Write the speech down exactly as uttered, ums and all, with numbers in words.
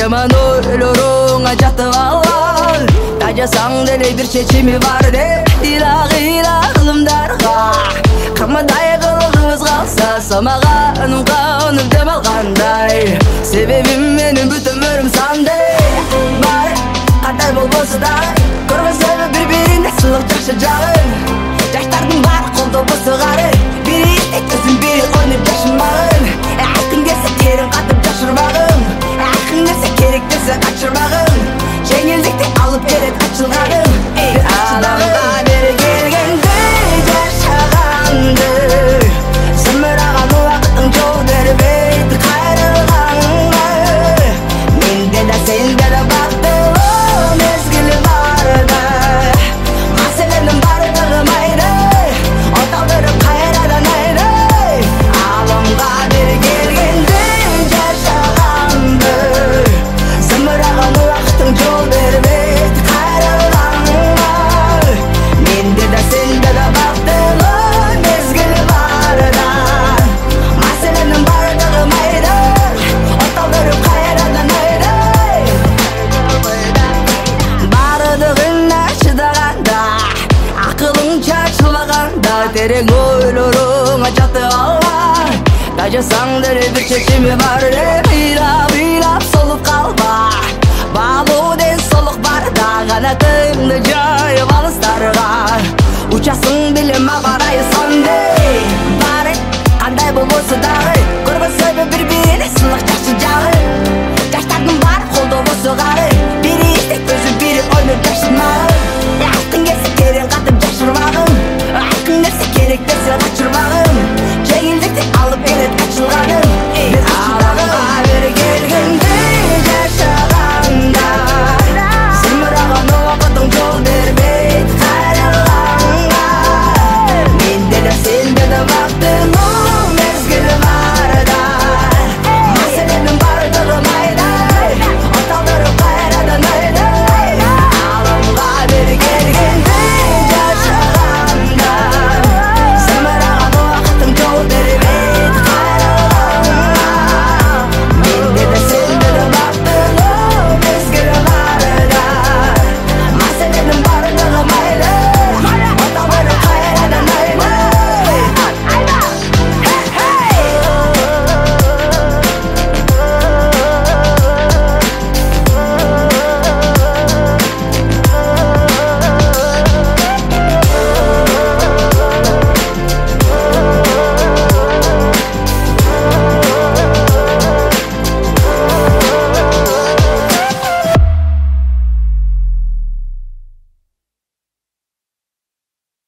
жаман ойлоруңа жатып алган. Тажасаң деле бир чечими бар деп ыйла-ыйла кылымдарга. Камадай кылыгыбыз калса самаганым каным деп алгандай. Себебим менин бүт өмүрүм сандай. Бар кандай болбосо да көргөзөбү бири-бирине сылык жакшы жагын. Жаштардын баары колдо босогары. Бири иштетсин бири ойноп жашырмагын. Акын келсе терин катып жашырмагын. Акын нерсе керек десе качырмагын. Жеңилдикти алып берет ачылганым. Адамга бери келгенде жашаганды сымыраган убакыттын жол бербейт кайрылганга. Менде да сенде да бактылуу мезгил бар да. Маселенин бардыгы майда оталдырып кайрадан айда. Аламга бери келгенде жашаганды сымыраган убакыттын жол бербейт кайрылганга. Менде да сенде да бактылуу мезгил бар да. Маселенин бардыгы майда оталдырып кайрадан айда. Бардыгына чыдаганда акылың чачылбаганда терең ойлоруңа жатып алган. Тажасаң деле бир чечими бар деп ыйлап-ыйлап солуп калба. Баалуу ден солук бар да канатыңды жайып алыстарга. Учасың беле мабарайы сандай. Баары кандай болбосо дагы көргөзөбү бири-бирине сылык жакшы жагын. Жаштардын баары колдо босогары. Бири иштетпөсү бири ойноп жашырмагын. Акын келсе терин катып жашырмагын. Акын нерсе керек десе